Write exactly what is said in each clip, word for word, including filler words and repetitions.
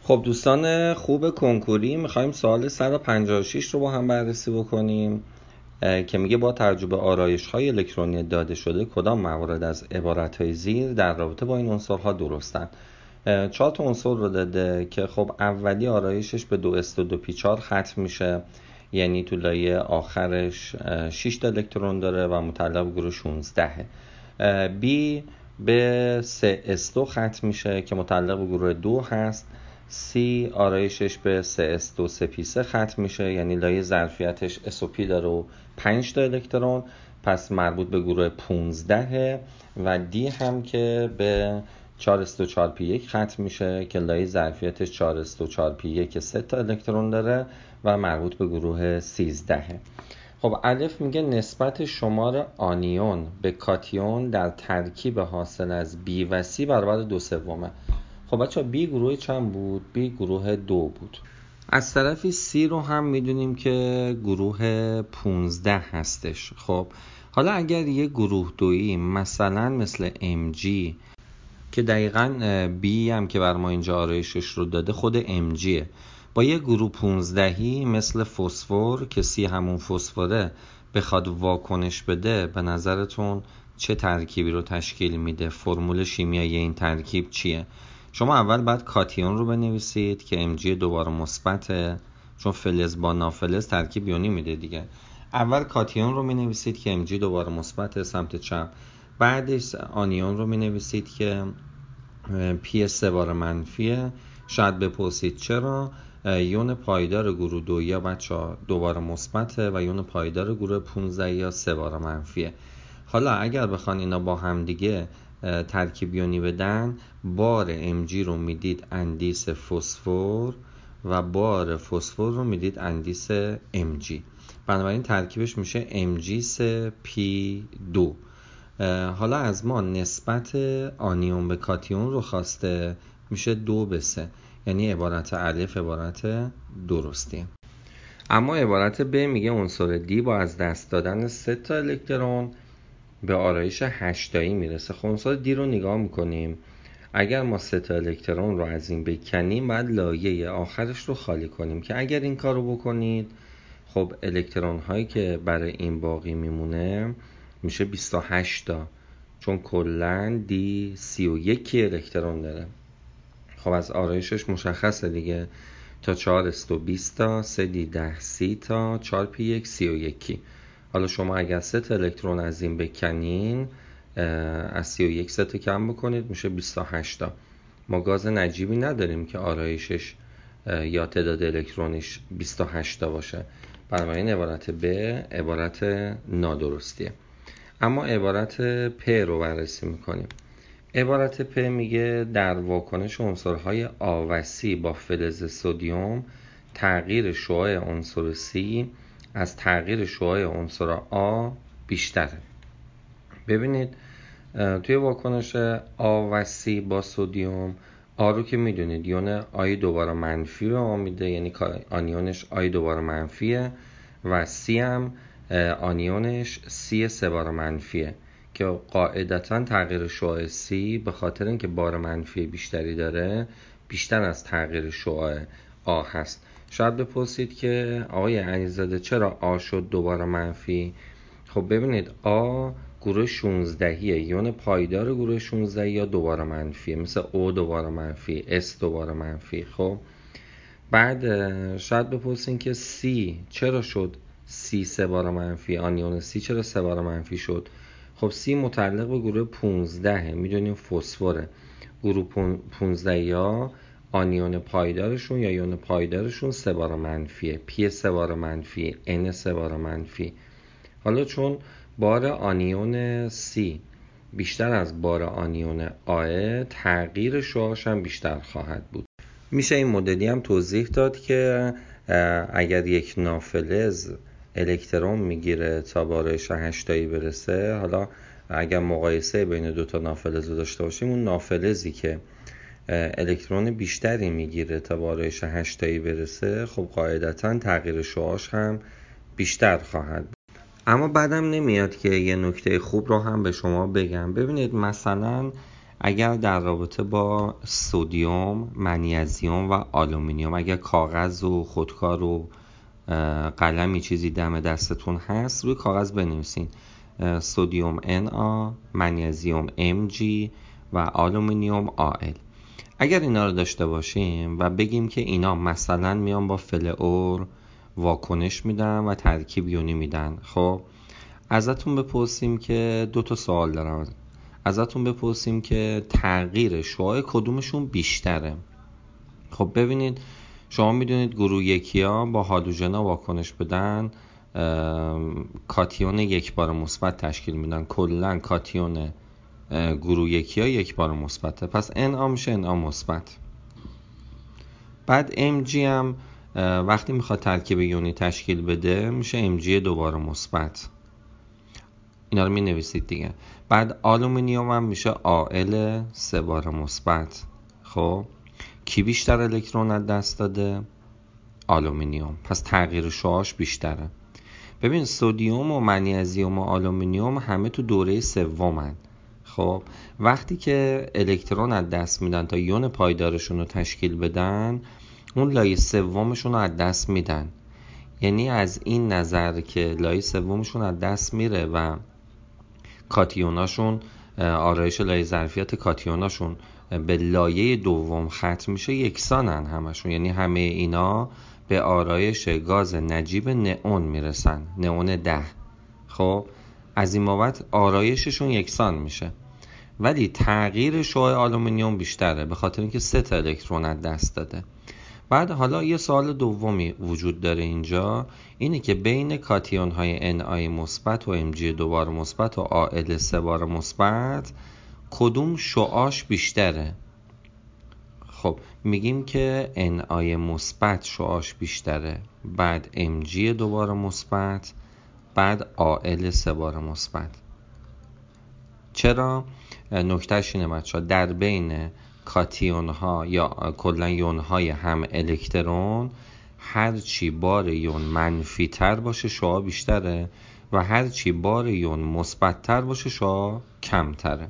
خب دوستان خوب کنکوری، میخوایم سوال صد و پنجاه و شش رو با هم بررسی بکنیم که میگه با توجه به آرایش‌های الکترونی داده شده کدام موارد از عبارت‌های زیر در رابطه با این عنصرها درستن. چهار تا عنصر رو داده که خب اولی آرایشش به دو اس و دو پی چهار ختم میشه، یعنی تو لایه آخرش شش تا الکترون داره و متعلق به گروه شانزده. بی به سه اس دو ختم میشه که متعلق به گروه دو هست. سی آرایشش به سه اس دو سه پی سه ختم میشه، یعنی لایه ظرفیتش اس و پی داره و پنج تا الکترون، پس مربوط به گروه پانزده. و دی هم که به چهار اس دو چهار پی یک ختم میشه که لایه ظرفیتش چهار اس دو چهار پی یک سه تا الکترون داره و مربوط به گروه سیزده. خب الف میگه نسبت شمار آنیون به کاتیون در ترکیب حاصل از بی و سی برابر دو سومه. خب بچه بی گروه چند بود؟ بی گروه دو بود. از طرفی سی رو هم میدونیم که گروه پونزده هستش. خب حالا اگر یه گروه دویی مثلا مثل ام جی که دقیقاً بی هم که بر ما اینجا آرایشش رو داده خود ام جیه، با یه گروه پونزدهی مثل فسفر که سی همون فسفره بخواد واکنش بده، به نظرتون چه ترکیبی رو تشکیل میده؟ فرمول شیمیایی این ترکیب چیه؟ شما اول بعد کاتیون رو بنویسید که ام جی دوباره مثبته، چون فلز با نافلز ترکیب یونی میده دیگه. اول کاتیون رو مینویسید که ام جی دوباره مثبت سمت چپ، بعدش آنیون رو مینویسید که پی سه بار منفیه. شاید بپرسید چرا؟ یون پایدار گروه دو یا بچه ها دوباره مثبته و یون پایدار گروه پانزده یا سه بار منفیه. حالا اگر بخوان اینا با هم دیگه ترکیب یونی بدن، بار ام جی رو میدید اندیس فسفر و بار فسفر رو میدید اندیس ام جی، بنابراین ترکیبش میشه ام جی سه پی دو. حالا از ما نسبت آنیون به کاتیون رو خواسته، میشه دو به سه، یعنی عبارت الف عبارت درستیه. اما عبارت ب میگه عنصر دی با از دست دادن سه تا الکترون به آرایش هشت تایی میرسه. خب عنصر دی رو نگاه میکنیم، اگر ما سه تا الکترون رو از این بکنیم بعد لایه آخرش رو خالی کنیم که اگر این کار رو بکنید خب الکترون هایی که برای این باقی میمونه میشه بیست و هشت تا، چون کلن دی سی و یک الکترون داره. خب از آرایشش مشخصه دیگه، تا چهار اس دو بیست تا، سه دی ده سی تا، چهار پی یک سی و یک. حالا شما اگر سه تا الکترون از این بکنین، از سی و یک سه تا کم بکنید میشه بیست و هشت تا. ما گاز نجیبی نداریم که آرایشش یا تعداد الکترونش بیست و هشت تا باشه، بنابراین عبارت ب عبارت نادرستیه. اما عبارت پ رو بررسی میکنیم. عبارت پ میگه در واکنش عنصرهای آ و سی با فلز سدیم تغییر شعاع عنصر سی از تغییر شعاع عنصر آ بیشتره. ببینید توی واکنش آ و سی با سدیم، آ رو که میدونید یون آی دوباره منفی به ما میده، یعنی آنیونش آی دوباره منفیه، و سی هم آنیونش سی سه بار منفیه که قاعدتا تغییر شعاع سی به خاطر اینکه بار منفی بیشتری داره بیشتر از تغییر شعاع آ هست. شاید بپرسید که آقای علیزاده چرا آ شد دوباره منفی؟ خب ببینید آ گروه شانزده یون پایدار گروه شانزده یا دوباره منفیه، مثل او دوباره منفی، اس دوباره منفی. خب بعد شاید بپرسین که سی چرا شد سی سه بار منفی، آنیون سی چرا سه بار منفی شد؟ خب سی متعلق به گروه پانزده، میدونیم فسفره. گروه پانزده یا آنیون پایدارشون یا یون پایدارشون سه بار منفیه، پی سه بار منفی، ان سه بار منفی. حالا چون بار آنیون سی بیشتر از بار آنیون آه، تغییر شعاعش هم بیشتر خواهد بود. میشه این مدلی هم توضیح داد که اگر یک نافلز الکترون میگیره تا به آرایش هشت تایی برسه، حالا اگر مقایسه بین دو تا نافلز رو داشته باشیم، اون نافلزی که الکترون بیشتری میگیره تا به آرایش هشت تایی برسه خب قاعدتا تغییر شعاعش هم بیشتر خواهد بود. اما بعدم نمیاد که یه نکته خوب رو هم به شما بگم. ببینید مثلا اگر در رابطه با سدیم، منیزیم و آلومینیوم، اگر کاغذ و خودکار و قلمی چیزی دم دستتون هست روی کاغذ بنویسین سدیم Na، منیزیم Mg و آلومینیوم Al. اگر اینا رو داشته باشیم و بگیم که اینا مثلا میان با فلور واکنش میدن و ترکیب یونی میدن، خب ازتون بپرسیم که دو تا سوال دارم ازتون بپرسیم که تغییر شعاع کدومشون بیشتره. خب ببینید شما میدونید گروه یکی ها با هالوژنا واکنش بدن کاتیون یک بار مثبت تشکیل میدن. کلا کاتیون گروه یکی ها یک بار مثبته، پس Na میشه Na مثبت. بعد Mg هم وقتی میخواد ترکیب یونی تشکیل بده میشه Mg دوباره مثبت. اینا رو می نویسید دیگه. بعد آلومینیوم هم میشه Al سه بار مثبت. خب کی بیشتر الکترون از دست داده؟ آلومینیوم. پس تغییر شعاعش بیشتره. ببین سدیم و منیزیم و آلومینیوم همه تو دوره سومن. خب وقتی که الکترون از دست میدن تا یون پایدارشون رو تشکیل بدن، اون لایه سومشون رو از دست میدن. یعنی از این نظر که لایه سومشون از دست میره و کاتیوناشون، آرایش لایه ظرفیت کاتیوناشون به لایه دوم ختم میشه، یکسانن همشون. یعنی همه اینا به آرایش گاز نجیب نئون میرسن، نئون ده. خب از این بابت آرایششون یکسان میشه، ولی تغییر شعاع آلومینیوم بیشتره به خاطر اینکه سه تا الکترون از دست داده. بعد حالا یه سوال دومی وجود داره اینجا، اینه که بین کاتیون های Na مثبت و Mg دوباره مثبت و Al سه بار مثبت کدوم شعاعش بیشتره؟ خب میگیم که Na مثبت شعاعش بیشتره، بعد Mg دوباره مثبت، بعد Al سه بار مثبت. چرا؟ نکتهش اینه بچه‌ها، در بین کاتیون ها یا کلا یون های هم الکترون هرچی بار یون منفی تر باشه شعاع بیشتره و هرچی بار یون مثبت تر باشه شعاع کم تره.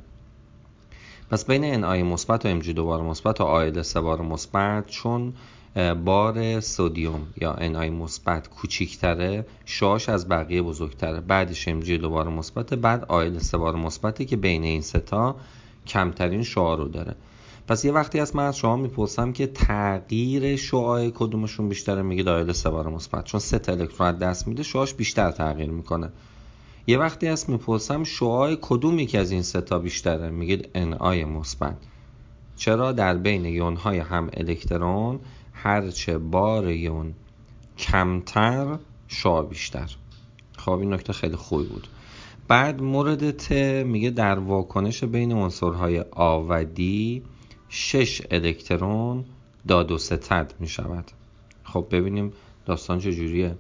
پس بین Na مثبت و Mg دوباره مثبت و Al سه بار مثبت، چون بار سدیم یا Na مثبت کوچیک‌تره شعاعش از بقیه بزرگتره، بعدش Mg دوباره مثبت، بعد Al سه بار مثبتی که بین این سه تا کمترین شعاع رو داره. پس یه وقتی هست من از شما میپرسم که تغییر شعاع کدومشون بیشتره، میگید Al سه بار مثبت، چون سه تا الکترون دست میده شعاعش بیشتر تغییر میکنه. یه وقتی هست میپرسم شعاع کدوم یکی از این سه تا بیشتره، میگید Na مثبت. چرا؟ در بین یون های هم الکترون هرچه بار یون کمتر شعاع بیشتر. خب این نکته خیلی خوبی بود. بعد مورد ت میگه در واکنش بین عنصرهای آ و دی شش الکترون داد و ستد میشود. خب ببینیم داستان چجوریه.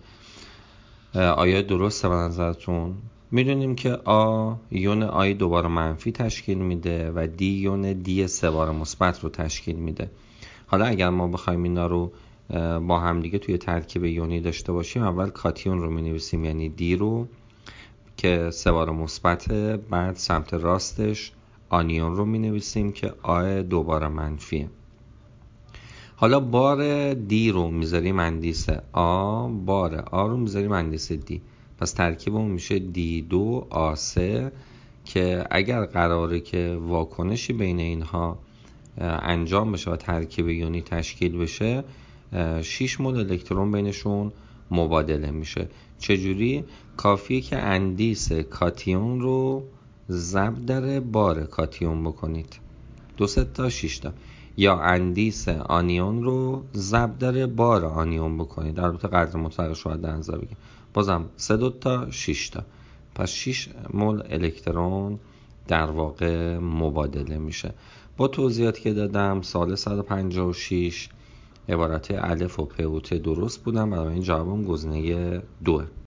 آیا درسته به نظرتون؟ میدونیم که آ یون آی دوباره منفی تشکیل میده و دی یون دی سه بار مثبت رو تشکیل میده. حالا اگر ما بخوایم اینا رو با هم دیگه توی ترکیب یونی داشته باشیم، اول کاتیون رو مینویسیم یعنی دی رو که سه بار مثبته، بعد سمت راستش آنیون رو مینویسیم که آ دوباره منفیه. حالا بار دی رو میذاریم اندیس آ، بار آ رو میذاریم اندیس دی، پس ترکیبمون میشه دی دو آ سه که اگر قراره که واکنشی بین اینها انجام بشه و ترکیب یونی تشکیل بشه، شش مول الکترون بینشون مبادله میشه. چجوری؟ کافیه که اندیس کاتیون رو ضرب در بار کاتیون بکنید، دو سه تا شش تا، یا اندیس آنیون رو ضرب در بار آنیون بکنید، در البته قدر مطلقش رو در نظر بگیرید، بازم سه دو تا شش تا، پس شش مول الکترون در واقع مبادله میشه. با توضیحاتی که دادم سال صد و پنجاه و شش عبارت الف و پ و ت درست بودن، برای این جوابم گزینه دوه.